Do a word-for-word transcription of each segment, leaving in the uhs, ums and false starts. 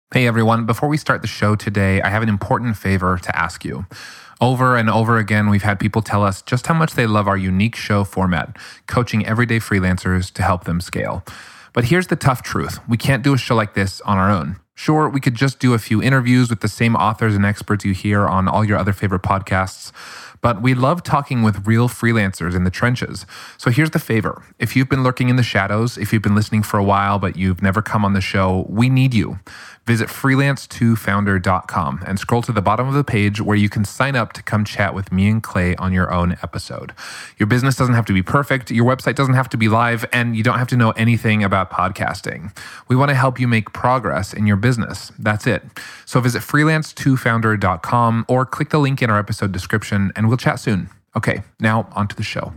Hey everyone, before we start the show today, I have an important favor to ask you. Over and over again, we've had people tell us just how much they love our unique show format, coaching everyday freelancers to help them scale. But here's the tough truth. We can't do a show like this on our own. Sure, we could just do a few interviews with the same authors and experts you hear on all your other favorite podcasts, but we love talking with real freelancers in the trenches. So here's the favor. If you've been lurking in the shadows, if you've been listening for a while but you've never come on the show, we need you. Visit freelance two founder dot com and scroll to the bottom of the page where you can sign up to come chat with me and Clay on your own episode. Your business doesn't have to be perfect, your website doesn't have to be live, and you don't have to know anything about podcasting. We want to help you make progress in your business. That's it. So visit freelance two founder dot com or click the link in our episode description and we'll chat soon. Okay, now on to the show.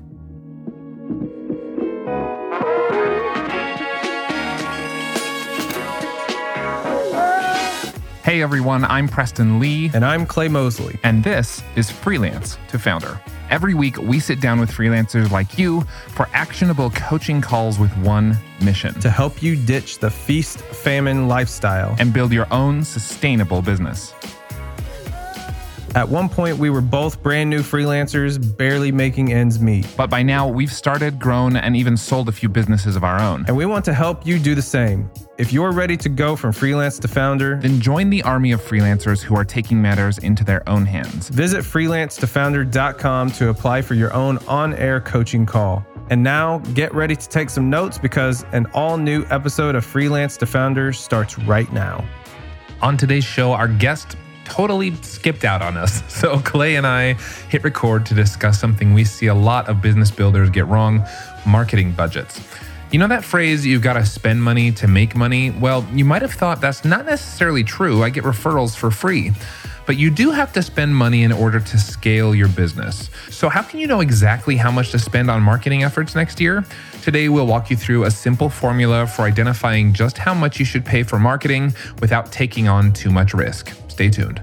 Hey everyone, I'm Preston Lee. And I'm Clay Mosley. And this is Freelance to Founder. Every week, we sit down with freelancers like you for actionable coaching calls with one mission. To help you ditch the feast-famine lifestyle. And build your own sustainable business. At one point, we were both brand new freelancers, barely making ends meet. But by now, we've started, grown, and even sold a few businesses of our own. And we want to help you do the same. If you're ready to go from freelance to founder, then join the army of freelancers who are taking matters into their own hands. Visit freelance to founder dot com to apply for your own on-air coaching call. And now, get ready to take some notes because an all-new episode of Freelance to Founder starts right now. On today's show, our guest totally skipped out on us. So Clay and I hit record to discuss something we see a lot of business builders get wrong: marketing budgets. You know that phrase, you've got to spend money to make money? Well, you might have thought that's not necessarily true. I get referrals for free. But you do have to spend money in order to scale your business. So how can you know exactly how much to spend on marketing efforts next year? Today, we'll walk you through a simple formula for identifying just how much you should pay for marketing without taking on too much risk. Stay tuned.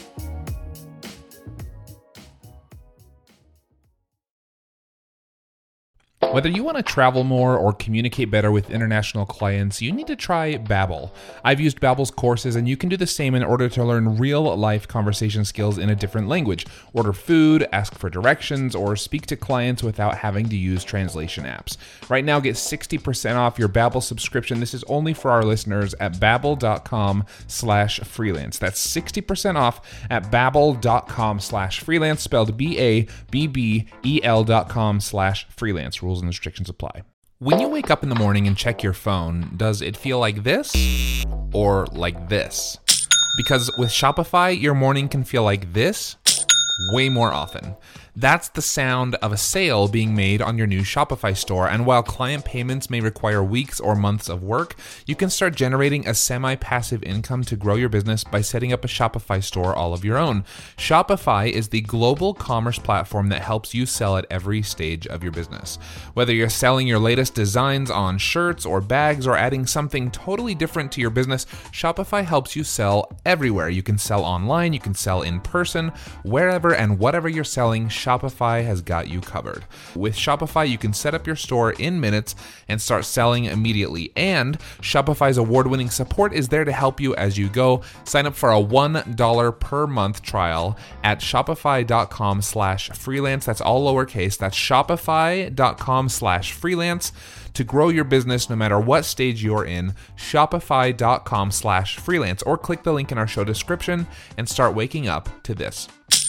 Whether you want to travel more or communicate better with international clients, you need to try Babbel. I've used Babbel's courses, and you can do the same in order to learn real-life conversation skills in a different language. Order food, ask for directions, or speak to clients without having to use translation apps. Right now, get sixty percent off your Babbel subscription. This is only for our listeners at babbel dot com slash freelance. That's sixty percent off at babbel dot com slash freelance, spelled B A B B E L dot com slash freelance. Rules and restrictions apply. When you wake up in the morning and check your phone, does it feel like this or like this? Because with Shopify, your morning can feel like this way more often. That's the sound of a sale being made on your new Shopify store. And while client payments may require weeks or months of work, you can start generating a semi-passive income to grow your business by setting up a Shopify store all of your own. Shopify is the global commerce platform that helps you sell at every stage of your business. Whether you're selling your latest designs on shirts or bags or adding something totally different to your business, Shopify helps you sell everywhere. You can sell online, you can sell in person, wherever and whatever you're selling, Shopify has got you covered. With Shopify, you can set up your store in minutes and start selling immediately. And Shopify's award-winning support is there to help you as you go. Sign up for a one dollar per month trial at shopify dot com slash freelance. That's all lowercase. That's shopify dot com slash freelance to grow your business no matter what stage you're in. Shopify dot com slash freelance, or click the link in our show description and start waking up to this.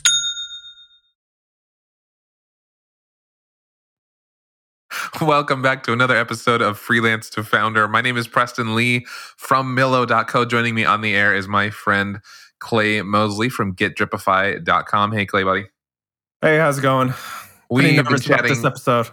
Welcome back to another episode of Freelance to Founder. My name is Preston Lee from Millo dot co. Joining me on the air is my friend Clay Mosley from get dripify dot com. Hey, Clay, buddy. Hey, how's it going? We've been chatting this episode.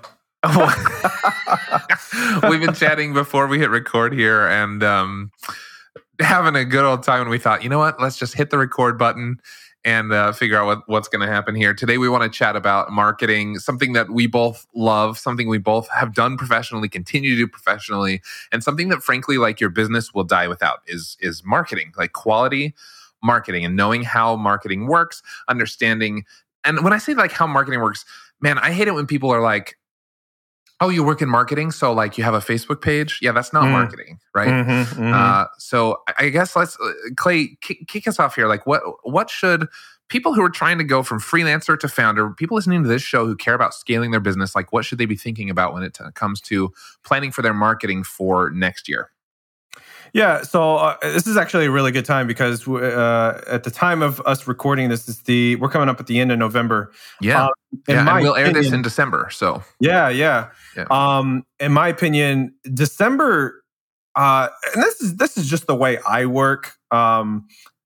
We've been chatting before we hit record here and um, having a good old time. And we thought, you know what? Let's just hit the record button and uh, figure out what, what's going to happen here. Today, we want to chat about marketing, something that we both love, something we both have done professionally, continue to do professionally, and something that, frankly, like your business will die without is, is marketing, like quality marketing and knowing how marketing works, understanding. And when I say like how marketing works, man, I hate it when people are like, Oh, you work in marketing? So like you have a Facebook page? Yeah, that's not mm. marketing, right? Mm-hmm, mm-hmm. Uh, so I guess let's, uh, Clay, kick, kick us off here. Like what, what should people who are trying to go from freelancer to founder, people listening to this show who care about scaling their business, like what should they be thinking about when it t- comes to planning for their marketing for next year? Yeah, so uh, this is actually a really good time because uh, at the time of us recording this, is the we're coming up at the end of November. Yeah, uh, yeah, and we'll air opinion, this in December. So yeah, yeah. yeah. Um, in my opinion, December, uh, and this is this is just the way I work. Um,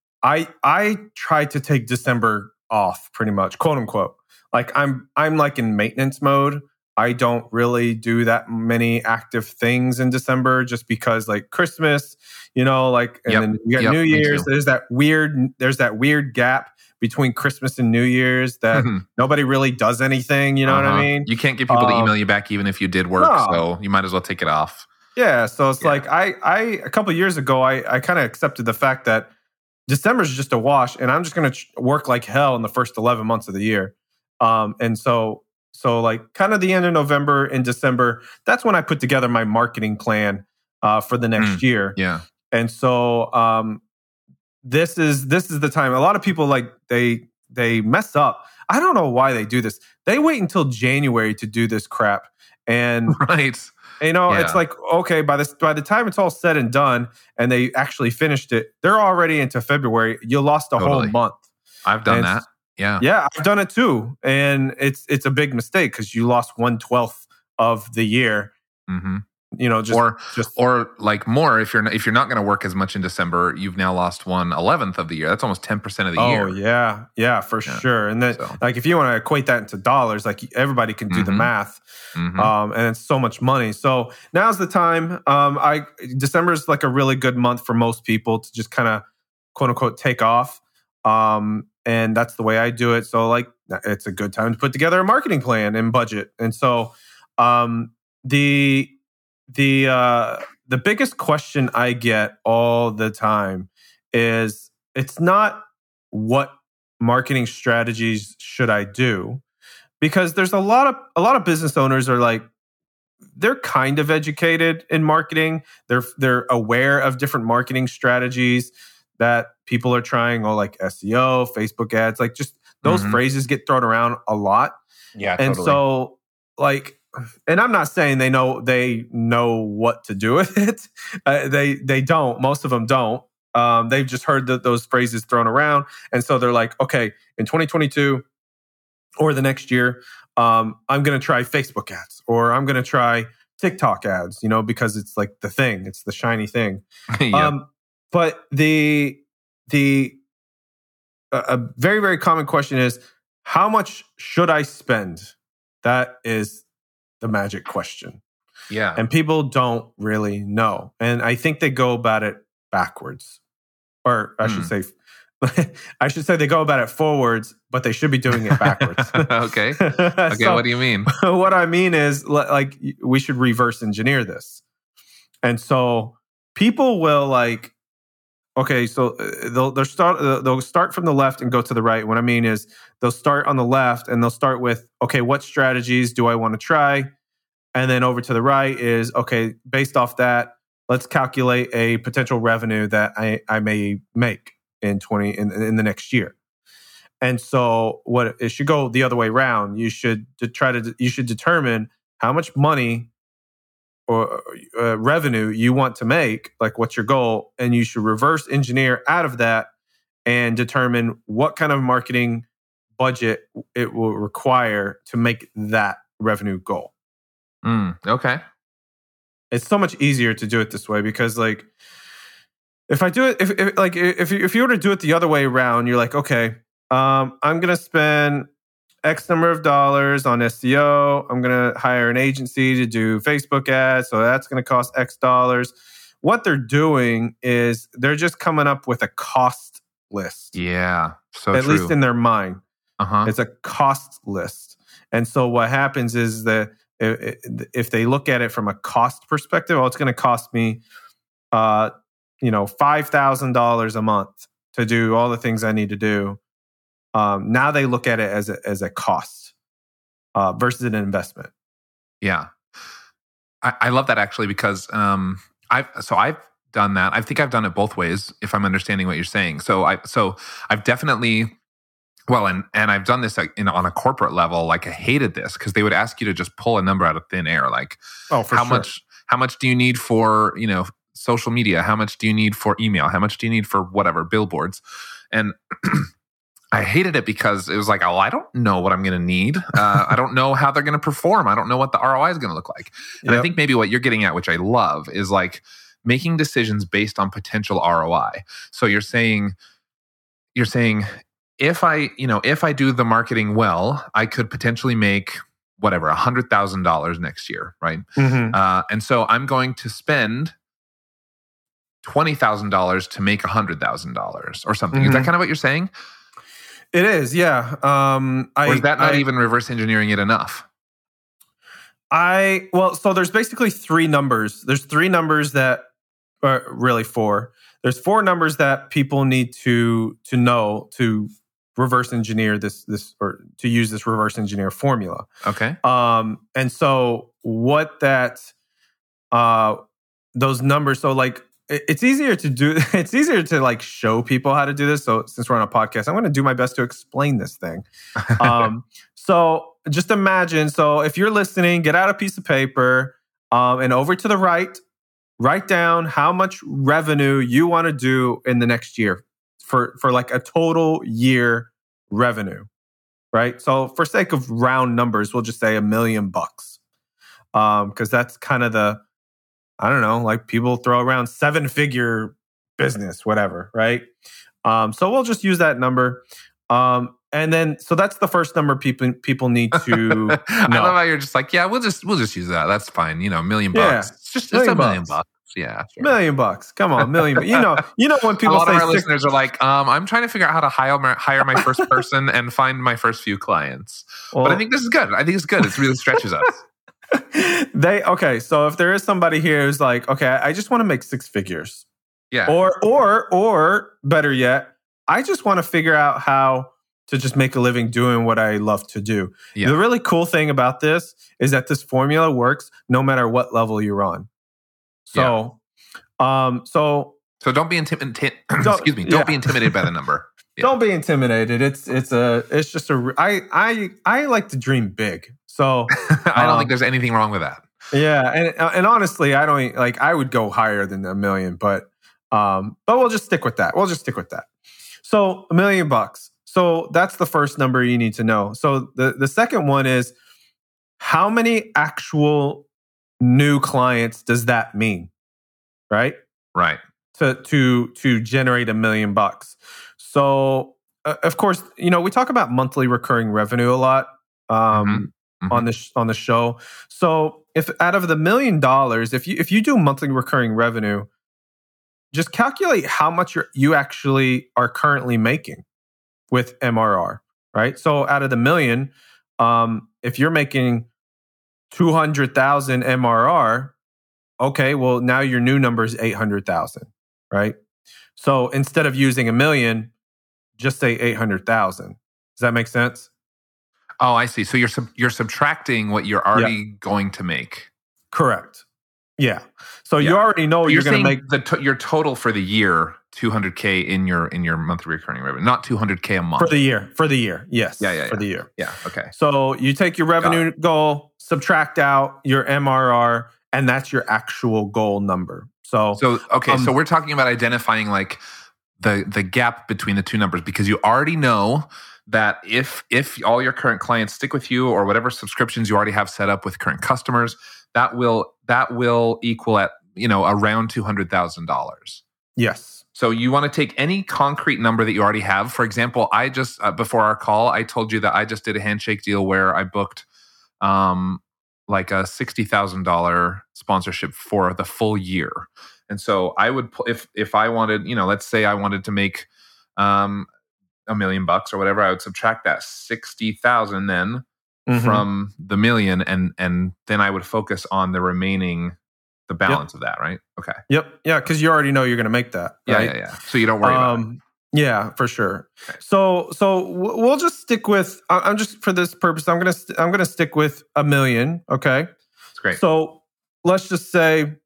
I I try to take December off, pretty much, quote unquote. Like I'm I'm like in maintenance mode. I don't really do that many active things in December just because like Christmas, you know, like, and yep. then you got yep. New Year's. There's that weird, there's that weird gap between Christmas and New Year's that mm-hmm. nobody really does anything. You know uh-huh. what I mean? You can't get people um, to email you back even if you did work. No. So you might as well take it off. Yeah. So it's yeah. like, I, I, a couple of years ago, I, I kind of accepted the fact that December is just a wash and I'm just going to ch- work like hell in the first eleven months of the year. Um, and so, So like kind of the end of November and December, that's when I put together my marketing plan uh, for the next mm, year. Yeah. And so um, this is this is the time. A lot of people like they they mess up. I don't know why they do this. They wait until January to do this crap. And right. You know, yeah. it's like, okay, by this by the time it's all said and done and they actually finished it, they're already into February. You lost a totally. whole month. I've done and that. Yeah, yeah, I've done it too, and it's it's a big mistake because you lost one twelfth of the year. Mm-hmm. You know, just or just or like more if you're not, if you're not going to work as much in December, you've now lost one eleventh of the year. That's almost ten percent of the oh, year. Oh yeah, yeah, for yeah. sure. And then so. like if you want to equate that into dollars, like everybody can do mm-hmm. the math, mm-hmm. um, and it's so much money. So now's the time. Um, I December is like a really good month for most people to just kind of quote unquote take off. Um, And that's the way I do it. So like, it's a good time to put together a marketing plan and budget. And so, um, the, the, uh, the biggest question I get all the time is it's not what marketing strategies should I do? Because there's a lot of, a lot of business owners are like, they're kind of educated in marketing. They're, they're aware of different marketing strategies that people are trying, or like S E O, Facebook ads, like just those mm-hmm. phrases get thrown around a lot. Yeah, and totally. so like, and I'm not saying they know they know what to do with it. Uh, they they don't. Most of them don't. Um, they've just heard the, those phrases thrown around, and so they're like, okay, in twenty twenty-two or the next year, um, I'm going to try Facebook ads, or I'm going to try TikTok ads. You know, because it's like the thing, it's the shiny thing. yeah. Um, But the the uh, a very very common question is, how much should I spend? That is the magic question. Yeah, and people don't really know, and I think they go about it backwards, or I mm. should say, I should say they go about it forwards, but they should be doing it backwards. okay, okay. So, what do you mean? What I mean is, like, we should reverse engineer this, and so people will like. Okay, so they'll they'll start they'll start from the left and go to the right. What I mean is they'll start on the left and they'll start with, okay, what strategies do I want to try? And then over to the right is, okay, based off that, let's calculate a potential revenue that I, I may make in twenty in, in the next year. And so what it should go the other way around. You should to try to you should determine how much money or uh, revenue you want to make, like what's your goal, and you should reverse engineer out of that and determine what kind of marketing budget it will require to make that revenue goal. Mm, okay. It's so much easier to do it this way because, like, if I do it, if, if like if you, if you were to do it the other way around, you're like, okay, um, I'm gonna spend X number of dollars on S E O. I'm going to hire an agency to do Facebook ads. So that's going to cost X dollars. What they're doing is they're just coming up with a cost list. Yeah. So At true. least in their mind. Uh-huh. It's a cost list. And so what happens is that if they look at it from a cost perspective, oh, it's going to cost me, uh, you know, five thousand dollars a month to do all the things I need to do. Um, now they look at it as a, as a cost uh, versus an investment. Yeah. I, I love that actually because um, I've so I've done that. I think I've done it both ways. If I'm understanding what you're saying, so I so I've definitely well, and and I've done this like in on a corporate level. Like I hated this because they would ask you to just pull a number out of thin air. Like, oh, for how sure. much how much do you need for you know social media? How much do you need for email? How much do you need for whatever billboards? And I hated it because it was like, oh, I don't know what I'm going to need. Uh, I don't know how they're going to perform. I don't know what the R O I is going to look like. And yep. I think maybe what you're getting at, which I love, is like making decisions based on potential R O I. So you're saying, you're saying, if I, you know, if I do the marketing well, I could potentially make whatever one hundred thousand dollars next year, right? Mm-hmm. Uh, and so I'm going to spend twenty thousand dollars to make one hundred thousand dollars or something. Mm-hmm. Is that kind of what you're saying? It is, yeah. Um, I, or is that not I, even reverse engineering it enough? I well, so there's basically three numbers. There's three numbers that are really four. There's four numbers that people need to to know to reverse engineer this this or to use this reverse engineer formula. Okay. Um, and so what that uh those numbers. So like. It's easier to do. It's easier to like show people how to do this. So since we're on a podcast, I'm going to do my best to explain this thing. Um, so just imagine. So if you're listening, get out a piece of paper um, and over to the right, write down how much revenue you want to do in the next year for for like a total year revenue, right? So for sake of round numbers, we'll just say a million bucks because um, that's kind of the I don't know, like people throw around seven figure business, whatever, right? Um, so we'll just use that number. Um, and then, so that's the first number people people need to know. I love how you're just like, yeah, we'll just we'll just use that. That's fine. You know, a million bucks. Yeah, it's just it's a million bucks. bucks. Yeah, sure. Million bucks. Come on, million. You know, you know when people a lot say of our six, listeners are like, um, I'm trying to figure out how to hire my, hire my first person and find my first few clients. Well, but I think this is good. I think it's good. It really stretches us. They okay, so if there is somebody here who's like, okay, I just want to make six figures. Yeah. Or or or better yet, I just want to figure out how to just make a living doing what I love to do. Yeah. The really cool thing about this is that this formula works no matter what level you're on. So yeah. um so so don't be intimidated excuse me, don't yeah. be intimidated by the number. Yeah. Don't be intimidated. It's it's a it's just a I I I like to dream big. So I don't um, think there's anything wrong with that. Yeah, and and honestly, I don't like. I would go higher than a million, but um, but we'll just stick with that. We'll just stick with that. So a million bucks. So that's the first number you need to know. So the the second one is how many actual new clients does that mean? Right. Right. To to to generate a million bucks. So uh, of course, you know we talk about monthly recurring revenue a lot. Um, mm-hmm. Mm-hmm. on the sh- on the show. So if out of the million dollars, if you if you do monthly recurring revenue, just calculate how much you're, you actually are currently making with M R R, right? So out of the million, um, if you're making two hundred thousand M R R, okay, well now your new number is eight hundred thousand, right? So instead of using a million, just say eight hundred thousand. Does that make sense? Oh, I see. So you're sub- you're subtracting what you're already yeah. going to make. Correct. Yeah. So yeah. you already know so you're, you're going to make the to- your total for the year two hundred K in your in your monthly recurring revenue, not two hundred K a month for the year. For the year, yes. Yeah, yeah, for yeah. the year. Yeah. Okay. So you take your revenue goal, subtract out your M R R, and that's your actual goal number. So so okay. Um, so we're talking about identifying like the the gap between the two numbers because you already know that if if all your current clients stick with you or whatever subscriptions you already have set up with current customers, that will that will equal at you know around two hundred thousand dollars. Yes. So you want to take any concrete number that you already have. For example, I just uh, before our call, I told you that I just did a handshake deal where I booked um, like a sixty thousand dollar sponsorship for the full year. And so I would if if I wanted, you know, let's say I wanted to make um, a million bucks or whatever, I would subtract that sixty thousand then mm-hmm. from the million, and and then I would focus on the remaining, the balance yep. of that, right? Okay. Yep. Yeah, because you already know you're going to make that. Right? Yeah, yeah, yeah. So you don't worry um, about it. Yeah, for sure. Okay. So so we'll just stick with. I'm just for this purpose. I'm gonna I'm gonna stick with a million. Okay. That's great. So let's just say,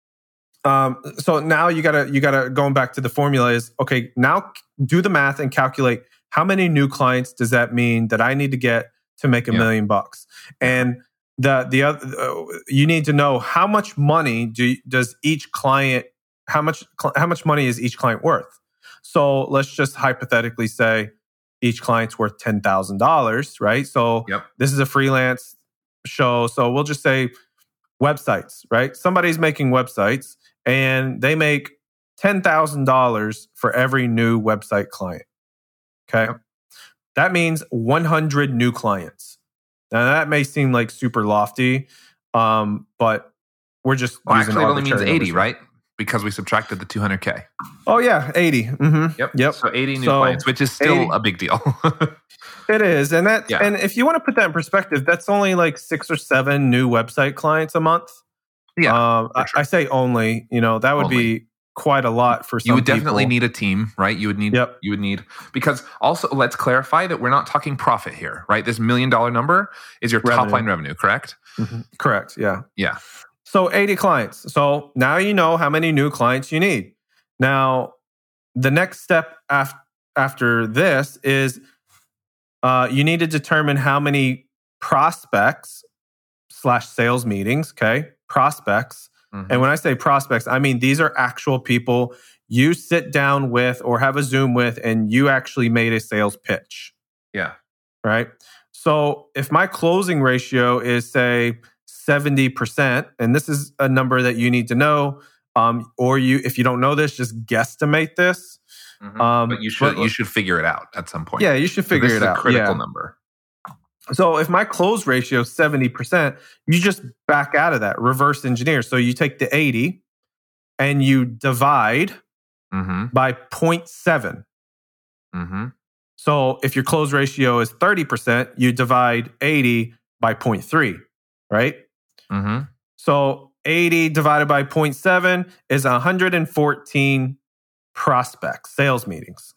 um, so now you gotta, you gotta, going back to the formula is, okay, now do the math and calculate how many new clients does that mean that I need to get to make a yeah. million bucks? And the, the other, uh, you need to know how much money do, does each client, how much, how much money is each client worth? So let's just hypothetically say each client's worth ten thousand dollars, right? So yep. this is a freelance show. So we'll just say websites, right? Somebody's making websites and they make ten thousand dollars for every new website client. Okay. Yep. That means one hundred new clients. Now that may seem like super lofty, um, but we're just well, using actually it only means eighty, numbers, right? Because we subtracted the two hundred K. Oh yeah, eighty. Mm-hmm. Yep. Yep. So eighty new so clients, which is still eighty, a big deal. It is, and that, yeah. and if you want to put that in perspective, that's only like six or seven new website clients a month. Yeah, um, I, I say only. You know, that would only. be quite a lot for some You would definitely people. need a team, right? You would need, yep. you would need, because also let's clarify that we're not talking profit here, right? This million dollar number is your revenue. top line revenue, correct? Mm-hmm. Correct. Yeah. Yeah. So eighty clients. So now you know how many new clients you need. Now, the next step af- after this is uh, you need to determine how many prospects slash sales meetings, okay? Prospects. Mm-hmm. And when I say prospects, I mean these are actual people you sit down with or have a Zoom with and you actually made a sales pitch. Yeah. Right? So if my closing ratio is, say, seventy percent, and this is a number that you need to know, um, or you, if you don't know this, just guesstimate this. Mm-hmm. Um, but you should but, you should figure it out at some point. Yeah, you should figure so this it is out. A critical yeah. number. So if my close ratio is seventy percent, you just back out of that, reverse engineer. So you take the eighty and you divide mm-hmm. by zero point seven. Mm-hmm. So if your close ratio is thirty percent, you divide eighty by zero point three, right? Mm-hmm. So eighty divided by zero point seven is one hundred fourteen prospects, sales meetings.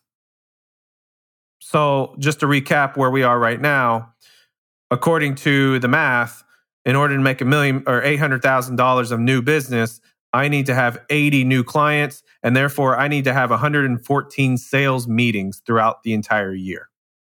So just to recap where we are right now, according to the math, in order to make a million or eight hundred thousand dollars of new business, I need to have eighty new clients, and therefore I need to have one hundred fourteen sales meetings throughout the entire year.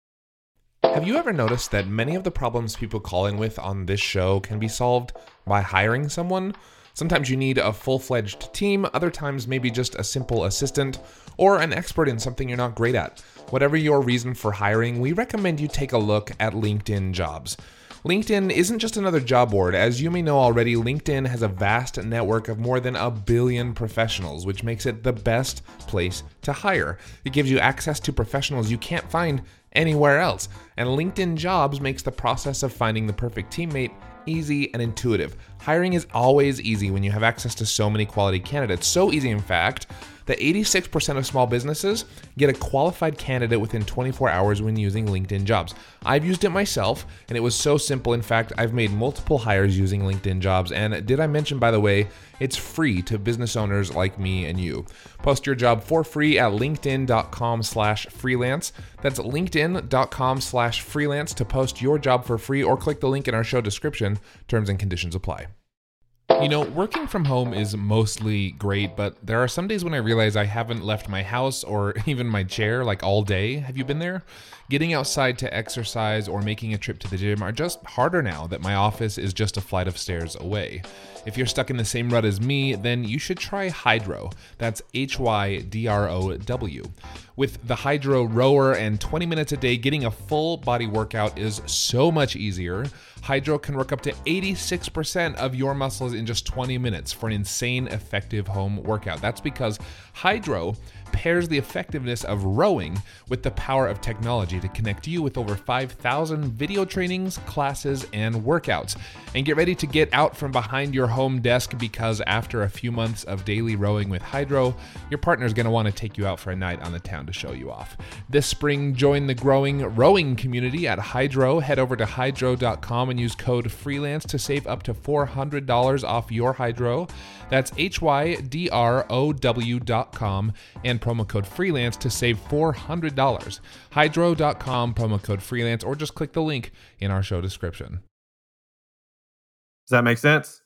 Have you ever noticed that many of the problems people call in with on this show can be solved by hiring someone? Sometimes you need a full-fledged team, other times maybe just a simple assistant, or an expert in something you're not great at. Whatever your reason for hiring, we recommend you take a look at LinkedIn Jobs. LinkedIn isn't just another job board. As you may know already, LinkedIn has a vast network of more than a billion professionals, which makes it the best place to hire. It gives you access to professionals you can't find anywhere else. And LinkedIn Jobs makes the process of finding the perfect teammate easy and intuitive. Hiring is always easy when you have access to so many quality candidates. So easy, in fact, that eighty-six percent of small businesses get a qualified candidate within twenty-four hours when using LinkedIn Jobs. I've used it myself, and it was so simple. In fact, I've made multiple hires using LinkedIn Jobs. And did I mention, by the way, it's free to business owners like me and you. Post your job for free at linkedin.com slash freelance. That's linkedin.com slash freelance to post your job for free, or click the link in our show description. Terms and conditions apply. You know, working from home is mostly great, but there are some days when I realize I haven't left my house or even my chair like all day. Have you been there? Getting outside to exercise or making a trip to the gym are just harder now that my office is just a flight of stairs away. If you're stuck in the same rut as me, then you should try Hydrow. That's H Y D R O W. With the Hydrow rower and twenty minutes a day, getting a full body workout is so much easier. Hydrow can work up to eighty-six percent of your muscles in just twenty minutes for an insane effective home workout. That's because Hydrow pairs the effectiveness of rowing with the power of technology to connect you with over five thousand video trainings, classes, and workouts. And get ready to get out from behind your home desk, because after a few months of daily rowing with Hydrow, your partner's going to want to take you out for a night on the town to show you off. This spring, join the growing rowing community at Hydrow. Head over to hydrow dot com and use code FREELANCE to save up to four hundred dollars off your Hydrow. That's H Y D R O W dot com and promo code FREELANCE to save four hundred dollars. hydrow dot com, promo code FREELANCE, or just click the link in our show description. Does that make sense?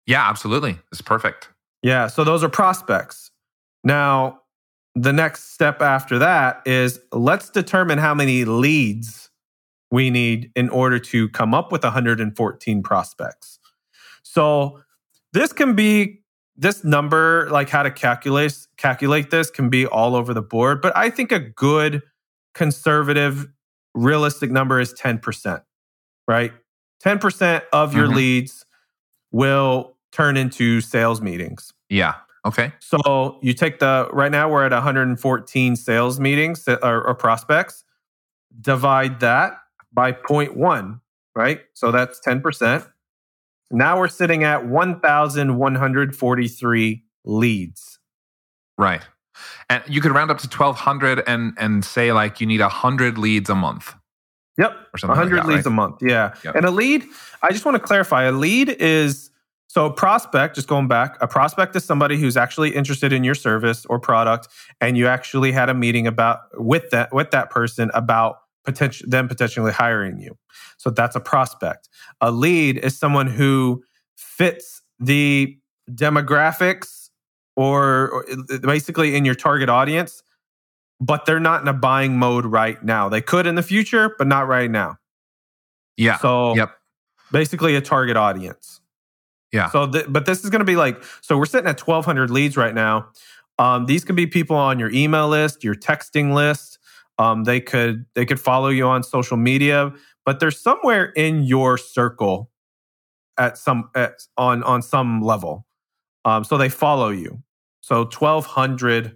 Yeah, absolutely. It's perfect. Yeah. So those are prospects. Now, the next step after that is let's determine how many leads we need in order to come up with one hundred fourteen prospects. So this can be, this number, like how to calculate calculate this can be all over the board, but I think a good conservative, realistic number is ten percent, right? ten percent of your mm-hmm. leads will turn into sales meetings. Yeah. Okay. So you take the, right now we're at one hundred fourteen sales meetings or, or prospects, divide that by zero point one, right? So that's ten percent. Now we're sitting at one thousand one hundred forty-three leads. Right. And you could round up to twelve hundred and, and say like you need one hundred leads a month. Yep. Or something one hundred like that, leads right? a month. Yeah. Yep. And a lead, I just want to clarify, a lead is, so a prospect, just going back, a prospect is somebody who's actually interested in your service or product, and you actually had a meeting about with that with that person about potential them potentially hiring you. So that's a prospect. A lead is someone who fits the demographics or, or basically in your target audience, but they're not in a buying mode right now. They could in the future, but not right now. Yeah. So yep. basically a target audience. Yeah. So, th- but this is going to be like, so we're sitting at twelve hundred leads right now. Um, these can be people on your email list, your texting list. Um, they could they could follow you on social media, but they're somewhere in your circle at some at, on on some level. Um, so they follow you. So twelve hundred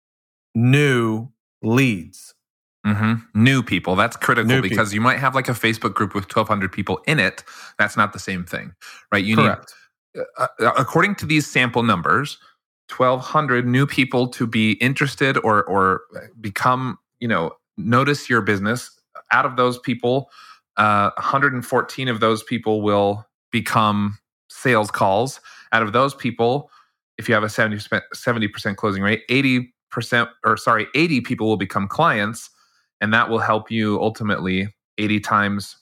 new leads. Mm-hmm. New people. That's critical New because people. You might have like a Facebook group with twelve hundred people in it. That's not the same thing, right? You Correct. need. Uh, according to these sample numbers, twelve hundred new people to be interested or or become, you know, notice your business. Out of those people, uh, one hundred fourteen of those people will become sales calls. Out of those people, if you have a seventy percent closing rate, eighty percent or sorry, eighty people will become clients, and that will help you ultimately eighty times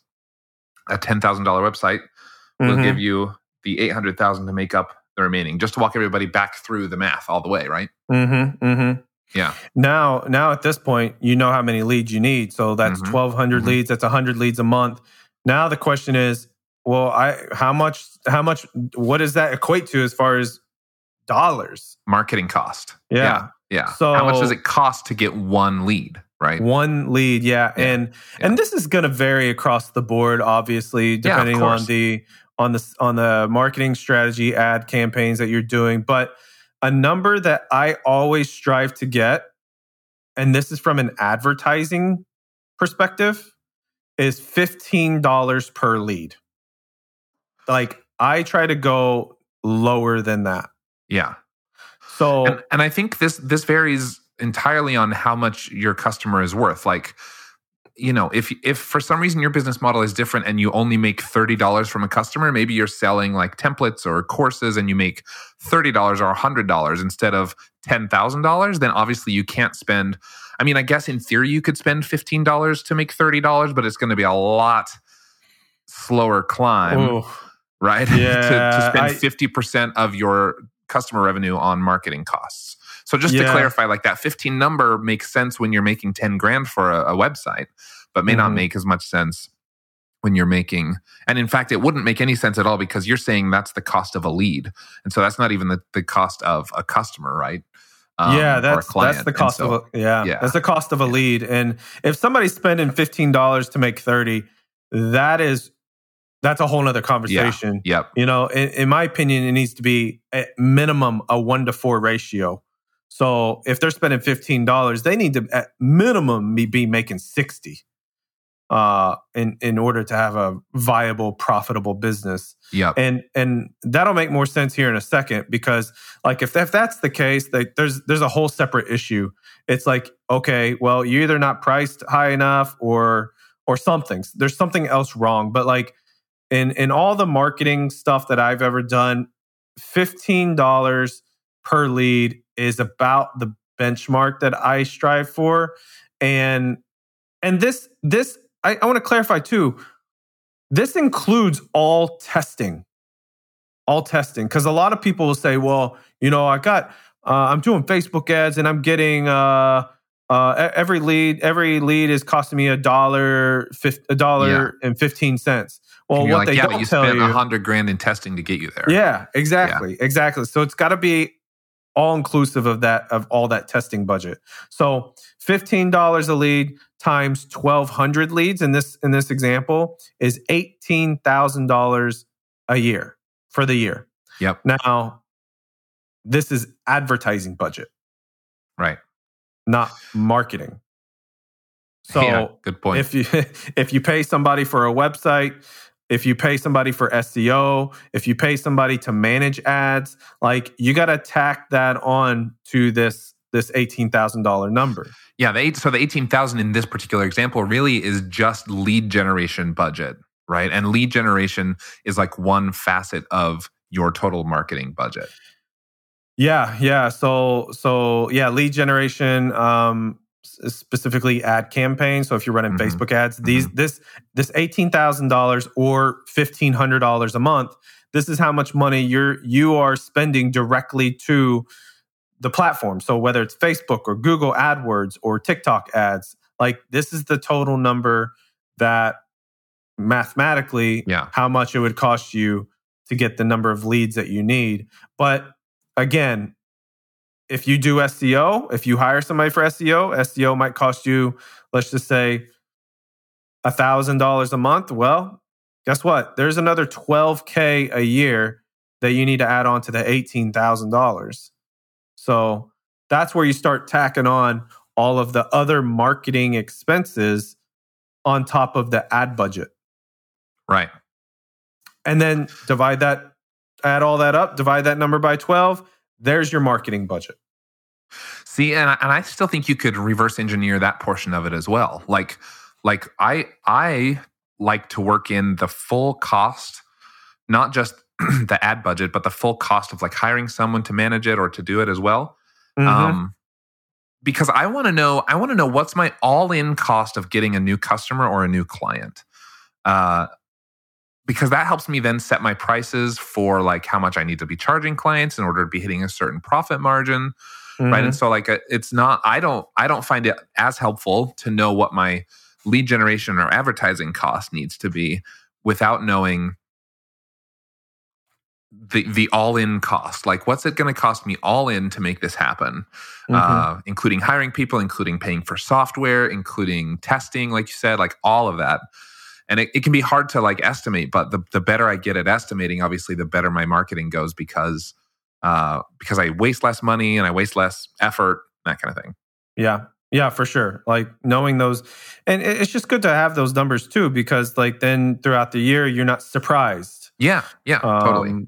a ten thousand dollars website will mm-hmm. give you the eight hundred thousand to make up the remaining, just to walk everybody back through the math all the way, right? Mm-hmm, mm-hmm. Yeah. Now, now at this point, you know how many leads you need. So that's mm-hmm. twelve hundred mm-hmm. leads. That's one hundred leads a month. Now the question is, well, I how much, how much, what does that equate to as far as dollars? Marketing cost. Yeah. Yeah. yeah. So how much does it cost to get one lead? Right. One lead. Yeah. yeah. And, yeah. and this is going to vary across the board, obviously, depending yeah, on the, on the on the marketing strategy, ad campaigns that you're doing. But a number that I always strive to get, and this is from an advertising perspective, is fifteen dollars per lead. Like I try to go lower than that. Yeah. So and, and I think this this varies entirely on how much your customer is worth. Like, you know, if if for some reason your business model is different and you only make thirty dollars from a customer, maybe you're selling like templates or courses and you make thirty dollars or one hundred dollars instead of ten thousand dollars, then obviously you can't spend, I mean, I guess in theory you could spend fifteen dollars to make thirty dollars, but it's going to be a lot slower climb, Ooh. right? Yeah, to, to spend I, fifty percent of your customer revenue on marketing costs. So just yeah. to clarify, like that fifteen number makes sense when you're making ten grand for a, a website, but may mm-hmm. not make as much sense when you're making, and in fact, it wouldn't make any sense at all because you're saying that's the cost of a lead. And so that's not even the, the cost of a customer, right? Um, yeah, that's that's the cost so, of a, yeah, yeah, that's the cost of a yeah. lead. And if somebody's spending fifteen dollars to make thirty, that is, that's a whole nother conversation. Yeah. Yep. You know, in, in my opinion, it needs to be at minimum a one to four ratio. So if they're spending fifteen dollars, they need to at minimum be, be making sixty uh, in, in order to have a viable, profitable business. Yeah. And and that'll make more sense here in a second because like if, if that's the case, like there's there's a whole separate issue. It's like, okay, well, you're either not priced high enough or or something. There's something else wrong. But like in, in all the marketing stuff that I've ever done, fifteen dollars per lead is about the benchmark that I strive for. And and this, this I, I want to clarify too, this includes all testing. all testing. Because a lot of people will say, well, you know, I got, uh, I'm doing Facebook ads and I'm getting uh, uh, every lead. Every lead is costing me a dollar, a dollar and fifteen cents. Well, what like, they yeah, don't but you tell spent you, a hundred grand in testing to get you there. Yeah, exactly, yeah. exactly. So it's got to be all inclusive of that, of all that testing budget. So fifteen dollars a lead times twelve hundred leads in this in this example is eighteen thousand dollars a year for the year. Yep. Now, this is advertising budget, right? Not marketing. So, yeah, good point. If you if you pay somebody for a website, if you pay somebody for S E O, if you pay somebody to manage ads, like you got to tack that on to this this eighteen thousand dollars number. Yeah, the eight, so the eighteen thousand in this particular example really is just lead generation budget, right? And lead generation is like one facet of your total marketing budget. Yeah, yeah. So so yeah, lead generation, um, specifically ad campaigns. So if you're running mm-hmm. Facebook ads, these mm-hmm. this this eighteen thousand dollars or fifteen hundred dollars a month, this is how much money you're you are spending directly to the platform. So whether it's Facebook or Google AdWords or TikTok ads, like this is the total number that mathematically yeah. how much it would cost you to get the number of leads that you need. But again, if you do S E O, if you hire somebody for S E O, S E O might cost you, let's just say, one thousand dollars a month. Well, guess what? There's another twelve K a year that you need to add on to the eighteen thousand dollars. So that's where you start tacking on all of the other marketing expenses on top of the ad budget. Right. And then divide that, add all that up, divide that number by twelve. There's your marketing budget. See, and I, and I still think you could reverse engineer that portion of it as well. Like, like I I like to work in the full cost, not just the ad budget, but the full cost of like hiring someone to manage it or to do it as well. Mm-hmm. Um, because I want to know, I want to know what's my all-in cost of getting a new customer or a new client. Uh, because that helps me then set my prices for like how much I need to be charging clients in order to be hitting a certain profit margin. Mm-hmm. Right. And so like, it's not, I don't, I don't find it as helpful to know what my lead generation or advertising cost needs to be without knowing the the all-in cost. Like, what's it going to cost me all in to make this happen? Mm-hmm. Uh, including hiring people, including paying for software, including testing, like you said, like all of that. And it, it can be hard to like estimate, but the, the better I get at estimating, obviously, the better my marketing goes because uh, because I waste less money and I waste less effort, that kind of thing. Yeah. Yeah, for sure. Like knowing those, and it's just good to have those numbers too, because like then throughout the year, you're not surprised. Yeah. Yeah, um, totally.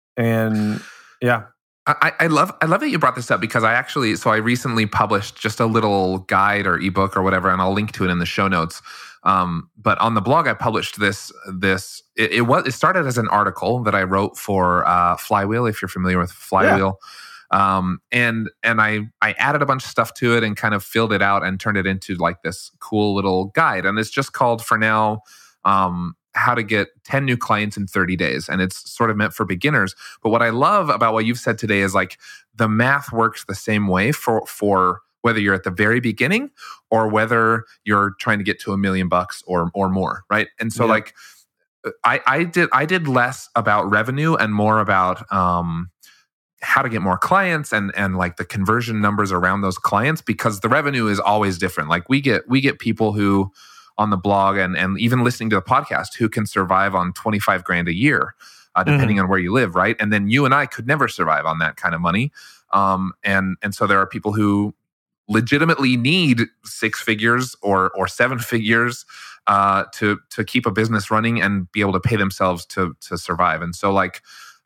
And yeah. I, I love I love that you brought this up because I actually, so I recently published just a little guide or ebook or whatever, and I'll link to it in the show notes. Um, but on the blog, I published this, this, it, it was, it started as an article that I wrote for uh, Flywheel, if you're familiar with Flywheel. Yeah. Um, and, and I, I added a bunch of stuff to it and kind of filled it out and turned it into like this cool little guide. And it's just called for now, um, how to get ten new clients in thirty days. And it's sort of meant for beginners. But what I love about what you've said today is like the math works the same way for, for whether you're at the very beginning or whether you're trying to get to a million bucks or, or more. Right. And so yeah. like, I, I did, I did less about revenue and more about, um, how to get more clients and, and like the conversion numbers around those clients, because the revenue is always different. Like we get, we get people who on the blog and, and even listening to the podcast who can survive on twenty-five grand a year, uh, depending mm-hmm. on where you live. Right. And then you and I could never survive on that kind of money. Um, and, and so there are people who legitimately need six figures or, or seven figures, uh, to, to keep a business running and be able to pay themselves to, to survive. And so like,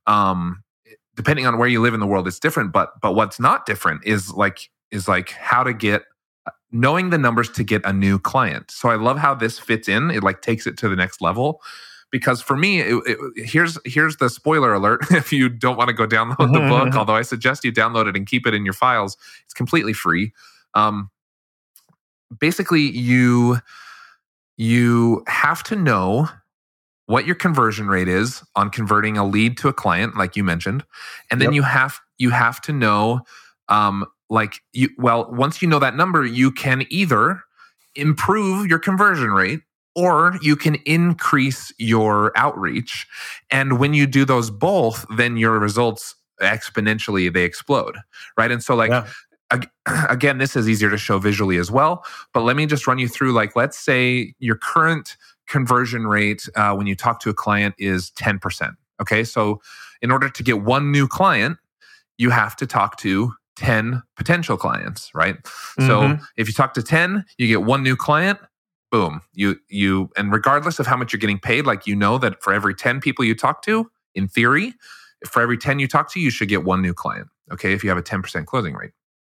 um, depending on where you live in the world, it's different. But but what's not different is like is like how to get knowing the numbers to get a new client. So I love how this fits in. It like takes it to the next level. Because for me, it, it, here's here's the spoiler alert. If you don't want to go download the book, although I suggest you download it and keep it in your files, it's completely free. Um, basically, you you have to know what your conversion rate is on converting a lead to a client, like you mentioned, and then Yep. you have you have to know, um, like you. Well, once you know that number, you can either improve your conversion rate or you can increase your outreach. And when you do those both, then your results exponentially they explode, right? And so, like. Yeah. Again, this is easier to show visually as well, but let me just run you through, like, let's say your current conversion rate uh, when you talk to a client is ten percent. Okay. So in order to get one new client, you have to talk to ten potential clients, right? Mm-hmm. So if you talk to ten, you get one new client, boom. You, you, and regardless of how much you're getting paid, like, you know that for every ten people you talk to, in theory, for every ten you talk to, you should get one new client. Okay. If you have a ten percent closing rate.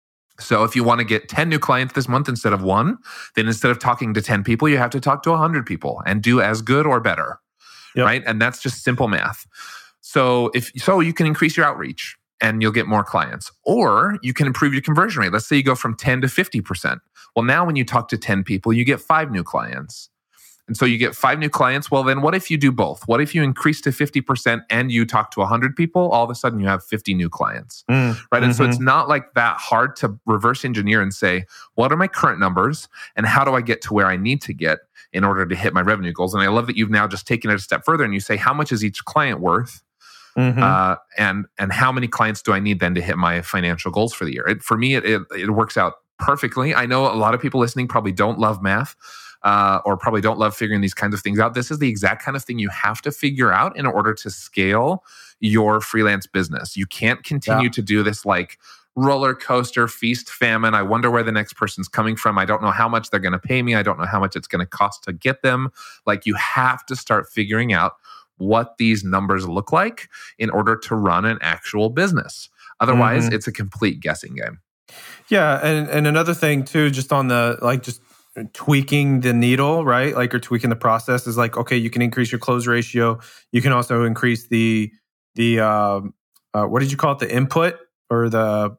So if you want to get ten new clients this month instead of one, then instead of talking to ten people, you have to talk to one hundred people and do as good or better, yep. right? And that's just simple math. So if so, you can increase your outreach and you'll get more clients, or you can improve your conversion rate. Let's say you go from ten to fifty percent. Well, now when you talk to ten people, you get five new clients. And so you get five new clients. Well, then what if you do both? What if you increase to fifty percent and you talk to one hundred people? All of a sudden you have fifty new clients, mm, right? And mm-hmm. so it's not like that hard to reverse engineer and say, what are my current numbers and how do I get to where I need to get in order to hit my revenue goals? And I love that you've now just taken it a step further and you say, how much is each client worth? Mm-hmm. Uh, and and how many clients do I need then to hit my financial goals for the year? It, for me, it, it it works out perfectly. I know a lot of people listening probably don't love math. Uh, or probably don't love figuring these kinds of things out. This is the exact kind of thing you have to figure out in order to scale your freelance business. You can't continue yeah. to do this like roller coaster, feast, famine. I wonder where the next person's coming from. I don't know how much they're going to pay me. I don't know how much it's going to cost to get them. Like, you have to start figuring out what these numbers look like in order to run an actual business. Otherwise, mm-hmm. it's a complete guessing game. Yeah, and and another thing too, just on the like just tweaking the needle, right? Like, you're tweaking the process is like, okay, you can increase your close ratio. You can also increase the, the, um, uh, what did you call it? The input or the,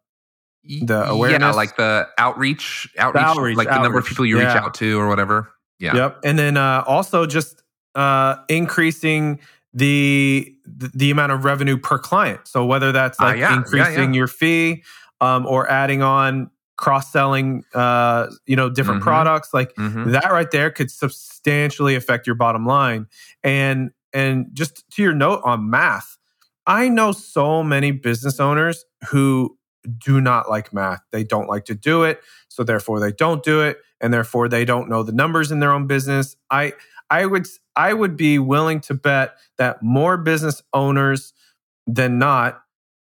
the awareness? Yeah, like the outreach, outreach, the outreach like outreach. The number of people you yeah. reach out to or whatever. Yeah. Yep. And then, uh, also just, uh, increasing the, the, the amount of revenue per client. So whether that's like uh, yeah. increasing yeah, yeah. your fee, um, or adding on cross-selling, uh, you know, different mm-hmm. products, like mm-hmm. that right there could substantially affect your bottom line. And and just to your note on math, I know so many business owners who do not like math. They don't like to do it, so therefore they don't do it, and therefore they don't know the numbers in their own business. I I would I would be willing to bet that more business owners than not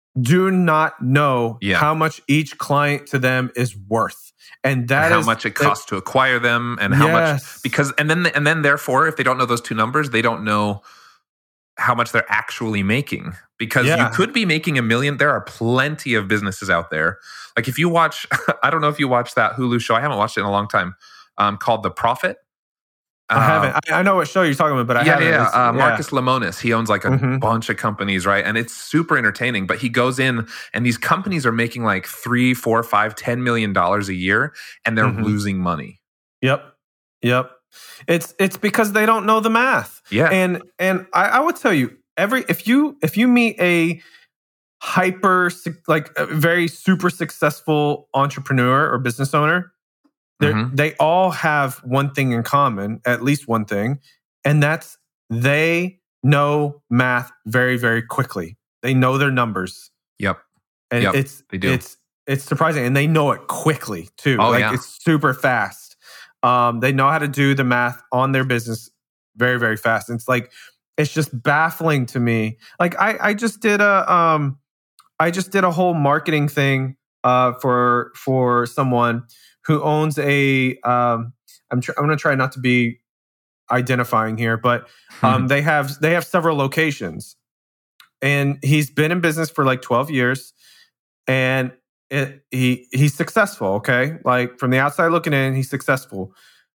do not know yeah. how much each client to them is worth, and that and how is much it costs it, to acquire them, and how yes. much because and then and then therefore, if they don't know those two numbers, they don't know how much they're actually making. Because yeah. you could be making a million. There are plenty of businesses out there. Like, if you watch, I don't know if you watch that Hulu show. I haven't watched it in a long time. Um, called The Profit. I uh, haven't. I, I know what show you're talking about, but I yeah, haven't. Yeah, uh, Marcus yeah. Lemonis. He owns like a mm-hmm. bunch of companies, right? And it's super entertaining. But he goes in, and these companies are making like three, four, five, ten million dollars a year, and they're mm-hmm. losing money. Yep, yep. It's it's because they don't know the math. Yeah, and and I, I would tell you every if you if you meet a hyper like a very super successful entrepreneur or business owner. Mm-hmm. They all have one thing in common, at least one thing, and that's they know math very, very quickly. They know their numbers. Yep, and yep, it's they do. it's it's surprising, and they know it quickly too. Oh, like yeah. It's super fast. Um, they know how to do the math on their business very, very fast. And it's like it's just baffling to me. Like I, I just did a um, I just did a whole marketing thing uh, for for someone who owns a, um, I'm, tr- I'm going to try not to be identifying here, but um, they have they have several locations, and he's been in business for like twelve years, and it, he he's successful. Okay, like from the outside looking in, he's successful.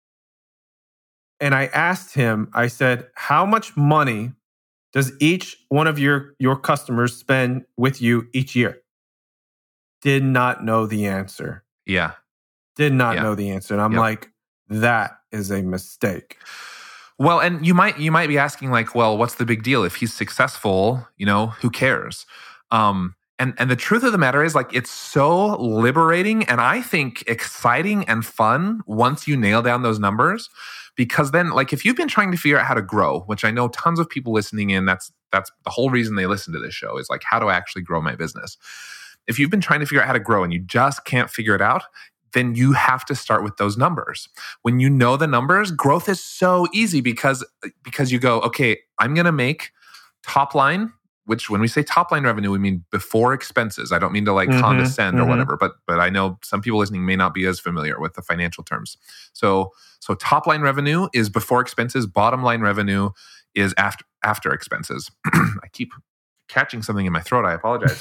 And I asked him, I said, "How much money does each one of your your customers spend with you each year?" Did not know the answer. Yeah. Did not yeah. know the answer. And I'm yep. like, that is a mistake. Well, and you might you might be asking like, well, what's the big deal? If he's successful, you know, who cares? Um, and and the truth of the matter is, like, it's so liberating and I think exciting and fun once you nail down those numbers. Because then, like, if you've been trying to figure out how to grow, which I know tons of people listening in, that's that's the whole reason they listen to this show is like, how do I actually grow my business? If you've been trying to figure out how to grow and you just can't figure it out, then you have to start with those numbers. When you know the numbers, growth is so easy because because you go, okay, I'm going to make top line, which when we say top line revenue, we mean before expenses. I don't mean to like mm-hmm, condescend mm-hmm. or whatever, but but I know some people listening may not be as familiar with the financial terms. So so top line revenue is before expenses. Bottom line revenue is after after expenses. I keep catching something in my throat. I apologize.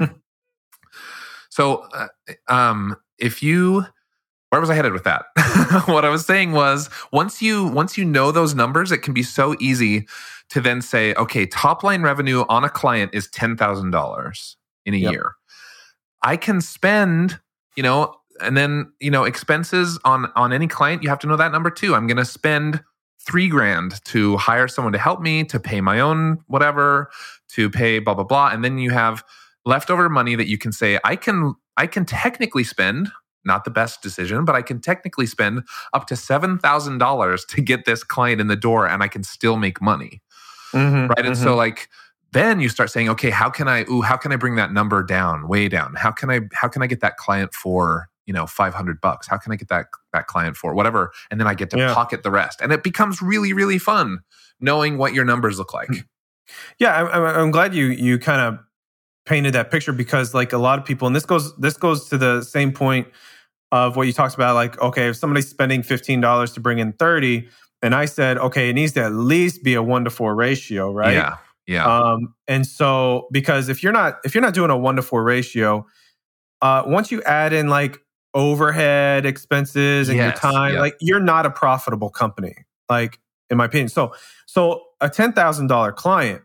so uh, um, if you where was I headed with that? What I was saying was once you once you know those numbers, it can be so easy to then say, okay, top line revenue on a client is ten thousand dollars in a yep. year. I can spend, you know, and then, you know, expenses on, on any client, you have to know that number too. I'm going to spend three grand to hire someone to help me, to pay my own whatever, to pay blah, blah, blah. And then you have leftover money that you can say, I can, I can technically spend, not the best decision, but I can technically spend up to seven thousand dollars to get this client in the door and I can still make money. Mm-hmm, right. And mm-hmm. so like, then you start saying, okay, how can I, ooh, how can I bring that number down, way down? How can I, how can I get that client for, you know, five hundred bucks? How can I get that, that client for whatever? And then I get to yeah. pocket the rest. And it becomes really, really fun knowing what your numbers look like. Yeah. I'm, I'm glad you, you kind of painted that picture because like a lot of people, and this goes, this goes to the same point of what you talked about. Like, okay, if somebody's spending fifteen dollars to bring in thirty, and I said, okay, it needs to at least be a one to four ratio, right? Yeah. Yeah. Um, and so because if you're not, if you're not doing a one to four ratio, uh, once you add in like overhead expenses and yes, your time, yep. like you're not a profitable company, like in my opinion. So, so a ten thousand dollars client,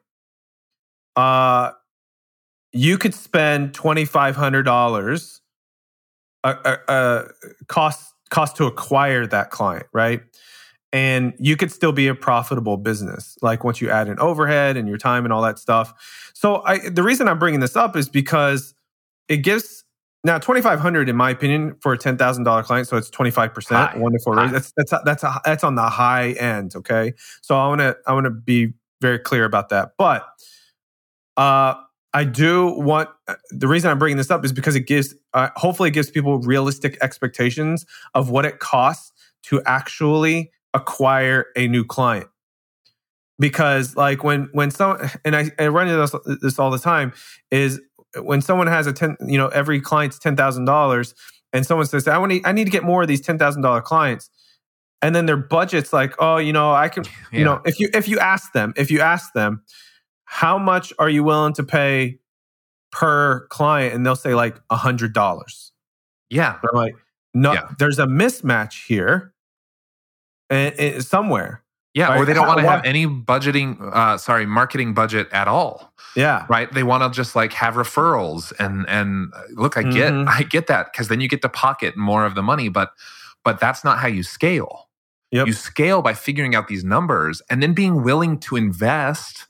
uh, you could spend twenty-five hundred dollars a, a, a cost, cost to acquire that client, right? And you could still be a profitable business, like once you add in overhead and your time and all that stuff. So I, the reason I'm bringing this up is because it gives now twenty-five hundred dollars in my opinion for a ten thousand dollars client. So it's twenty-five percent, one to four. That's that's that's a, that's on the high end. Okay, so I want to I want to be very clear about that. But uh, I do want the reason I'm bringing this up is because it gives uh, hopefully it gives people realistic expectations of what it costs to actually acquire a new client. Because like when when someone, and I, I run into this, this all the time, is when someone has a ten, you know, every client's ten thousand dollars, and someone says, I want to, I need to get more of these ten thousand dollars clients, and then their budget's like, oh, you know, I can, yeah. you know, if you if you ask them, if you ask them, how much are you willing to pay per client, and they'll say like a hundred dollars. Yeah, I'm like, no, yeah. there's a mismatch here. And, and somewhere. Yeah, right? Or they don't want to have any budgeting, uh, sorry, marketing budget at all. Yeah. Right? They want to just like have referrals and and look, I get mm-hmm. I get that because then you get to pocket more of the money, but but that's not how you scale. Yep. You scale by figuring out these numbers and then being willing to invest,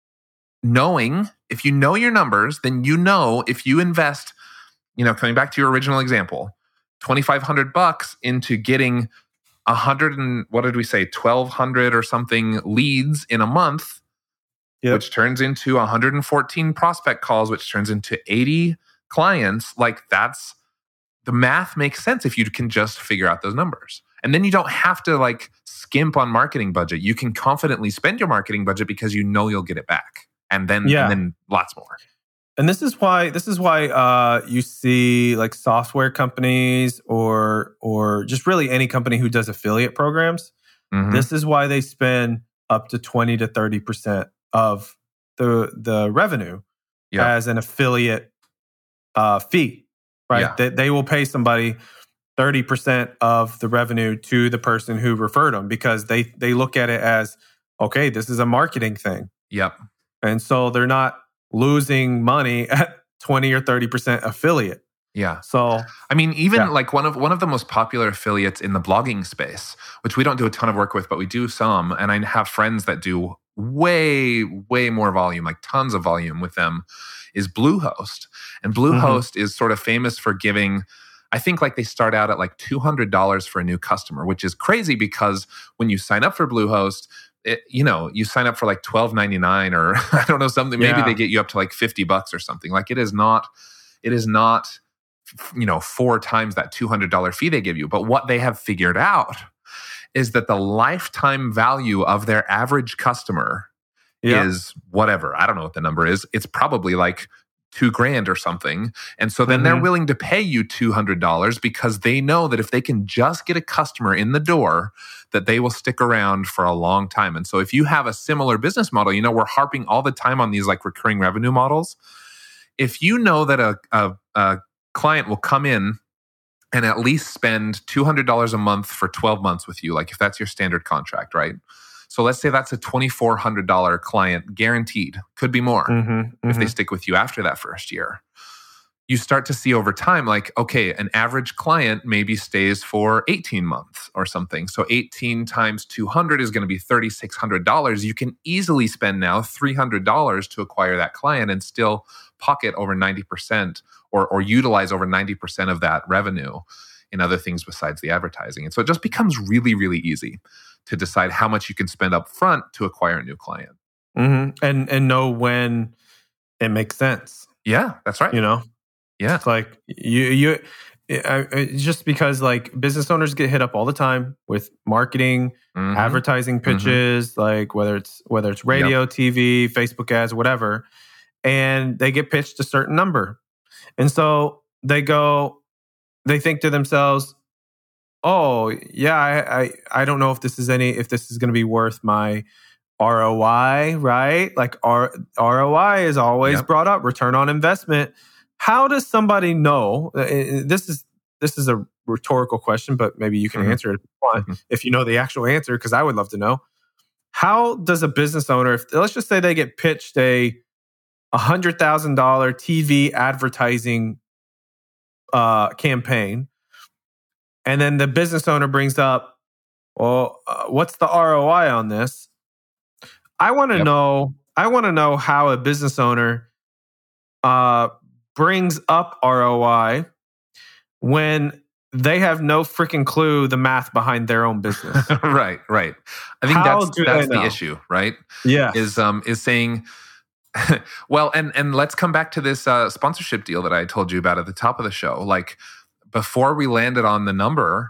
knowing if you know your numbers, then you know if you invest, you know, coming back to your original example, twenty-five hundred bucks into getting a hundred and what did we say, twelve hundred or something leads in a month, yep. which turns into one hundred fourteen prospect calls, which turns into eighty clients. Like that's the math makes sense if you can just figure out those numbers. And then you don't have to like skimp on marketing budget. You can confidently spend your marketing budget because you know you'll get it back, and then yeah. and then lots more. And this is why this is why uh, you see like software companies or or just really any company who does affiliate programs. Mm-hmm. This is why they spend up to twenty to thirty percent of the the revenue yeah. as an affiliate uh, fee, right? Yeah. They, they will pay somebody thirty percent of the revenue to the person who referred them because they they look at it as, okay, this is a marketing thing. Yep. And so they're not losing money at twenty or thirty percent affiliate. Yeah. So I mean, even yeah. like one of one of the most popular affiliates in the blogging space, which we don't do a ton of work with, but we do some, and I have friends that do way, way more volume, like tons of volume with them, is Bluehost. And Bluehost mm-hmm. is sort of famous for giving, I think like they start out at like two hundred dollars for a new customer, which is crazy because when you sign up for Bluehost, it, you know, you sign up for like twelve ninety-nine or I don't know, something, maybe yeah. they get you up to like fifty bucks or something. Like it is not, it is not, you know, four times that two hundred dollars fee they give you. But what they have figured out is that the lifetime value of their average customer yep. is whatever. I don't know what the number is. It's probably like two grand or something. And so then mm-hmm. they're willing to pay you two hundred dollars because they know that if they can just get a customer in the door, that they will stick around for a long time. And so if you have a similar business model, you know, we're harping all the time on these like recurring revenue models. If you know that a, a, a client will come in and at least spend two hundred dollars a month for twelve months with you, like if that's your standard contract, right? So let's say that's a twenty-four hundred dollars client guaranteed, could be more mm-hmm, if mm-hmm. they stick with you after that first year. You start to see over time, like, okay, an average client maybe stays for eighteen months or something. So eighteen times two hundred is going to be three thousand six hundred dollars. You can easily spend now three hundred dollars to acquire that client and still pocket over ninety percent or, or utilize over ninety percent of that revenue in other things besides the advertising. And so it just becomes really, really easy to decide how much you can spend up front to acquire a new client. Mm-hmm. And and know when it makes sense. Yeah, that's right. You know? Yeah. It's like you, you I, I, just because like business owners get hit up all the time with marketing, mm-hmm. advertising pitches, mm-hmm. like whether it's, whether it's radio, yep. T V, Facebook ads, whatever. And they get pitched a certain number. And so they go, they think to themselves, oh yeah, I, I, I don't know if this is any, if this is going to be worth my R O I, right? Like R, R O I is always yep. brought up, return on investment. How does somebody know? This is this is a rhetorical question, but maybe you can mm-hmm. answer it if you want, mm-hmm. if you know the actual answer, because I would love to know. How does a business owner, if, let's just say they get pitched a one hundred thousand dollars T V advertising uh, campaign, and then the business owner brings up, well, uh, what's the R O I on this? I want to yep. know. I want to know how a business owner uh, brings up R O I when they have no freaking clue the math behind their own business. right, right. I think How that's that's the issue, right? Yeah, is um is saying, well, and and let's come back to this uh, sponsorship deal that I told you about at the top of the show. Like before we landed on the number,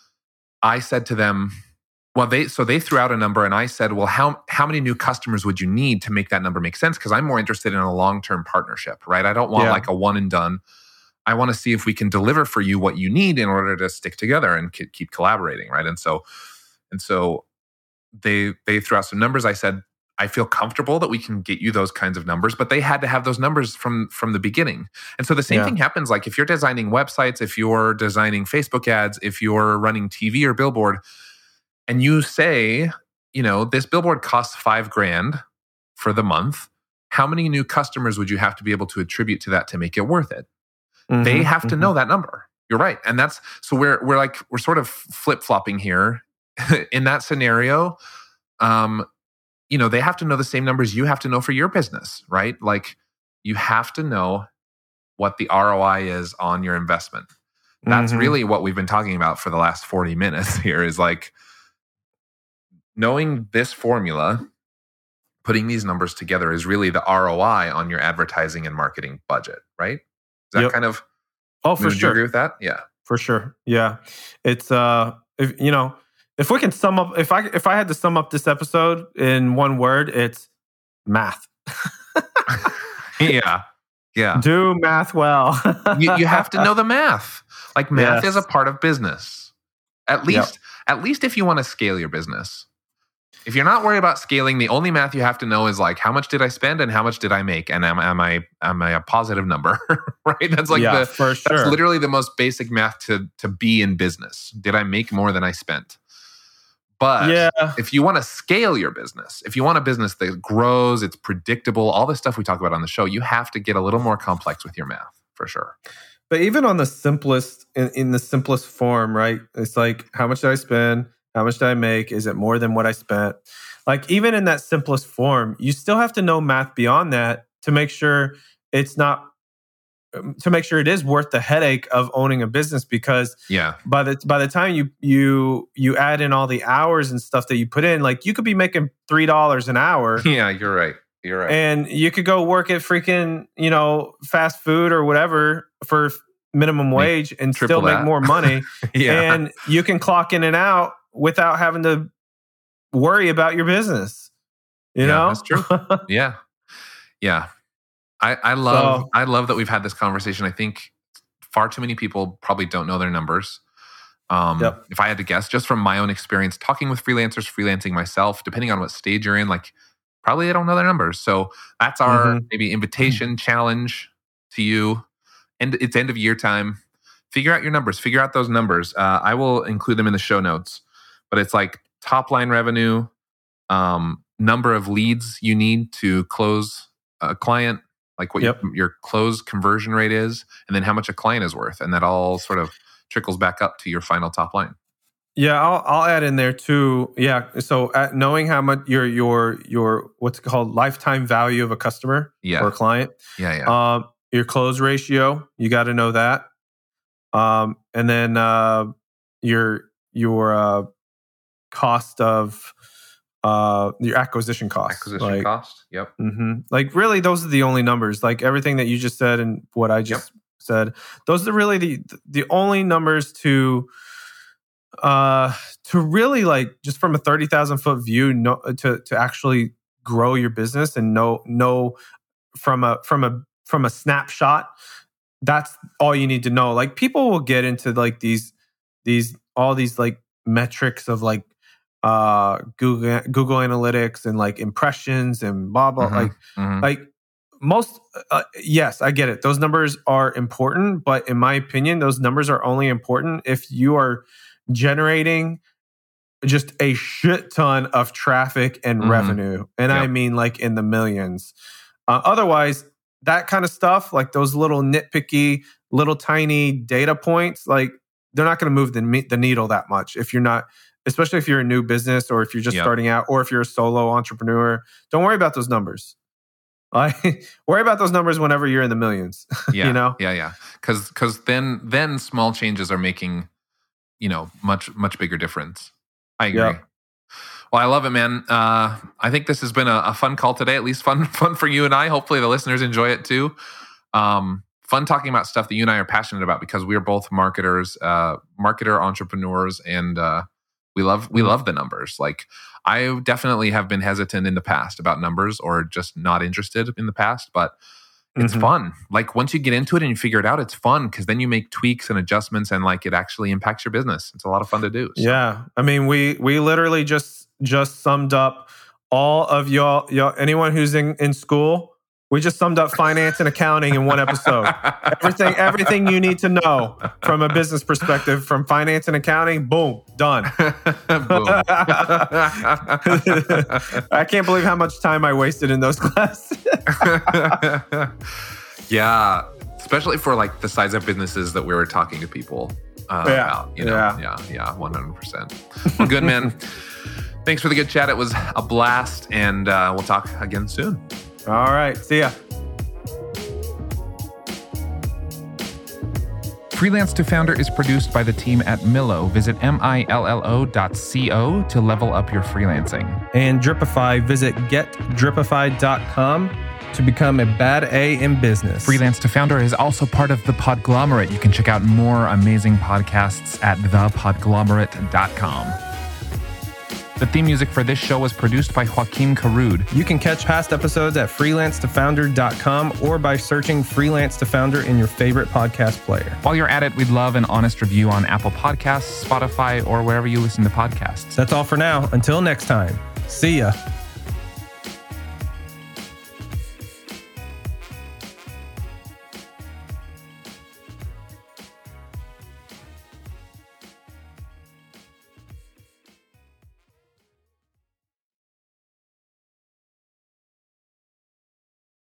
I said to them, well, they so they threw out a number, and I said, well, how how many new customers would you need to make that number make sense? Because I'm more interested in a long-term partnership, right? I don't want yeah. like a one and done. I want to see if we can deliver for you what you need in order to stick together and keep collaborating, right? And so, and so they they threw out some numbers. I said, I feel comfortable that we can get you those kinds of numbers, but they had to have those numbers from from the beginning. And so the same yeah. thing happens. Like if you're designing websites, if you're designing Facebook ads, if you're running T V or billboard, and you say, you know, this billboard costs five grand for the month. How many new customers would you have to be able to attribute to that to make it worth it? Mm-hmm, they have to mm-hmm. know that number. You're right. And that's, so we're, we're like, we're sort of flip-flopping here in that scenario. Um, you know, they have to know the same numbers you have to know for your business, right? Like you have to know what the R O I is on your investment. That's mm-hmm. really what we've been talking about for the last forty minutes here is like knowing this formula, putting these numbers together is really the R O I on your advertising and marketing budget, right? Is that yep. kind of, oh, for would sure. you agree with that? Yeah. For sure. Yeah. It's, uh, if, you know, if we can sum up, if I, if I had to sum up this episode in one word, it's math. yeah. Yeah. Do math well. you, you have to know the math. Like math yes. is a part of business. At least, yep. at least if you want to scale your business. If you're not worried about scaling, the only math you have to know is like, how much did I spend and how much did I make? And am, am I am I a positive number? Right? That's like yeah, the for sure. That's literally the most basic math to to be in business. Did I make more than I spent? But yeah. if you want to scale your business, if you want a business that grows, it's predictable, all the stuff we talk about on the show, you have to get a little more complex with your math, for sure. but even on the simplest, in, in the simplest form, right? It's like, how much did I spend? How much did I make? Is it more than what I spent? Like, even in that simplest form, you still have to know math beyond that to make sure it's not, to make sure it is worth the headache of owning a business, because yeah. by the by the time you you you add in all the hours and stuff that you put in, like, you could be making three dollars an hour. Yeah, you're right. You're right. And you could go work at freaking, you know, fast food or whatever for minimum wage make and still make that. more money. yeah. And you can clock in and out without having to worry about your business. You yeah, know? That's true. yeah. Yeah. I, I love so, I love that we've had this conversation. I think far too many people probably don't know their numbers. Um, yep. If I had to guess, just from my own experience, talking with freelancers, freelancing myself, depending on what stage you're in, like probably they don't know their numbers. So that's our mm-hmm. maybe invitation mm-hmm. challenge to you. And it's end of year time. Figure out your numbers. Figure out those numbers. Uh, I will include them in the show notes. But it's like top line revenue, um, number of leads you need to close a client, like what yep. your, your close conversion rate is, and then how much a client is worth. And that all sort of trickles back up to your final top line. Yeah, I'll, I'll add in there too. Yeah, so at knowing how much your your your what's called lifetime value of a customer yeah. or a client. Yeah, yeah. Um, your close ratio, you got to know that. Um, and then uh, your your uh, cost of uh, your acquisition cost. Acquisition like, cost. Yep. Mm-hmm. Like really, those are the only numbers. Like everything that you just said and what I just yep. said, those are really the the only numbers to uh to really like just from a thirty thousand foot view, no, to to actually grow your business and know know from a from a from a snapshot. That's all you need to know. Like people will get into like these these all these like metrics of like uh Google Google Analytics and like impressions and blah blah. Mm-hmm. Like mm-hmm. like most uh, yes, I get it. Those numbers are important, but in my opinion, those numbers are only important if you are generating just a shit ton of traffic and mm-hmm. revenue, and yep. I mean like in the millions. Uh, otherwise, that kind of stuff, like those little nitpicky, little tiny data points, like they're not going to move the the needle that much if you're not, especially if you're a new business or if you're just yep. starting out or if you're a solo entrepreneur. Don't worry about those numbers. Like, worry about those numbers whenever you're in the millions. Yeah, you know, yeah, yeah. Because because then then small changes are making, you know, much much bigger difference. I agree. Yep. Well, I love it, man. Uh, I think this has been a, a fun call today, at least fun fun for you and I. Hopefully the listeners enjoy it too. Um, fun talking about stuff that you and I are passionate about because we're both marketers, uh, marketer entrepreneurs, and uh, we love we love the numbers. Like I definitely have been hesitant in the past about numbers or just not interested in the past, but it's mm-hmm. fun. Like once you get into it and you figure it out, it's fun because then you make tweaks and adjustments and like it actually impacts your business. It's a lot of fun to do. So. Yeah. I mean, we we literally just just summed up all of y'all, y'all anyone who's in, in school. We just summed up finance and accounting in one episode. everything everything you need to know from a business perspective from finance and accounting, boom, done. boom. I can't believe how much time I wasted in those classes. Yeah, especially for like the size of businesses that we were talking to people uh, yeah. about. You know? Yeah, yeah, yeah, one hundred percent. Well, good, man. Thanks for the good chat. It was a blast, and uh, we'll talk again soon. All right. See ya. Freelance to Founder is produced by the team at Millo. Visit M I L L O dot co to level up your freelancing. And Dripify, visit get dripify dot com to become a bad A in business. Freelance to Founder is also part of the Podglomerate. You can check out more amazing podcasts at the podglomerate dot com. The theme music for this show was produced by Joaquin Carud. You can catch past episodes at freelance to founder dot com or by searching Freelance to Founder in your favorite podcast player. While you're at it, we'd love an honest review on Apple Podcasts, Spotify, or wherever you listen to podcasts. That's all for now. Until next time. See ya.